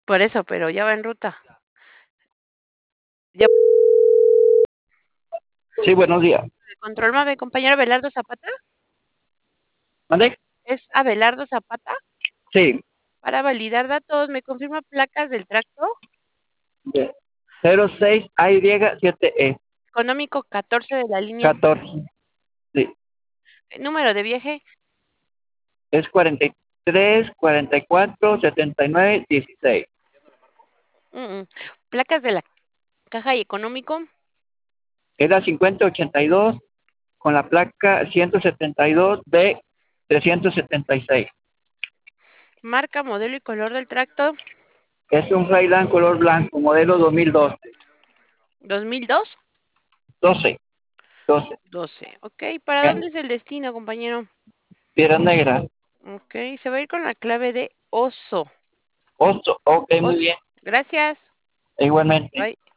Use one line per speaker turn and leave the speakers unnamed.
Por eso, pero ya va en ruta. Ya
Sí, buenos días.
control Mave, compañero Abelardo Zapata.
¿Mande?
¿Es Abelardo Zapata?
Sí,
Para validar datos, ¿me confirma placas del tracto?
de 06AY7E,
Económico 14 de la línea.
14. Sí,
Número de viaje.
es 43, 44, 79, 16.
Mm, mm. Placas de la caja y económico.
Era 5082 con la placa 172B 376.
Marca, modelo y color del tracto.
Es un Highland color blanco, modelo 2012.
2002.
12, 12.
12. Ok, ¿para
En
dónde es el destino, compañero?
Piedra Negra.
Ok, se va a ir con la clave de oso.
Oso, ok, muy
Oso.
bien.
Gracias.
Igualmente.
Bye.